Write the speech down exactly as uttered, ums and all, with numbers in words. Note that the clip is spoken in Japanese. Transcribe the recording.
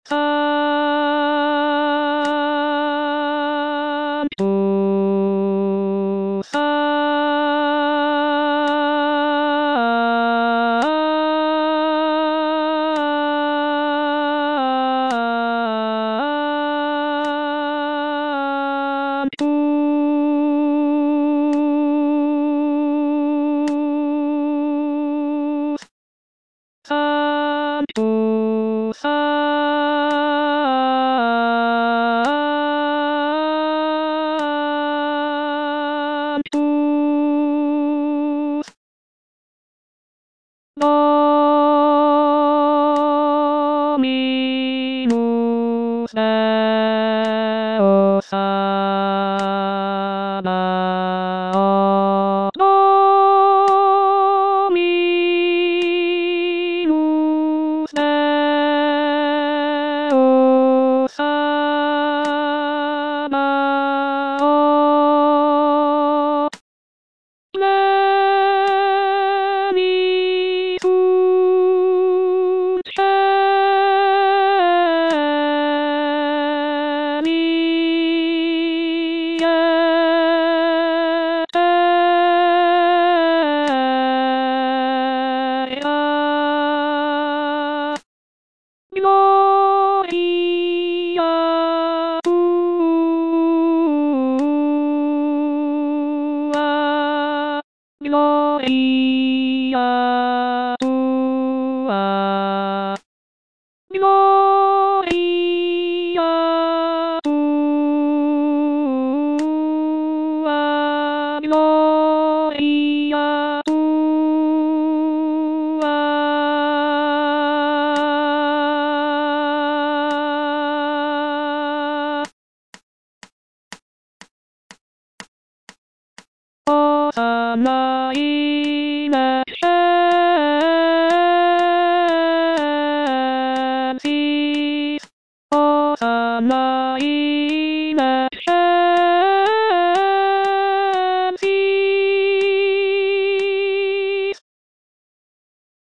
散歩散歩散歩散歩のみのさおさまをのみのさおさまを何すにやよいやうわよいやうわよいやうわよいやうわ幼いな幼い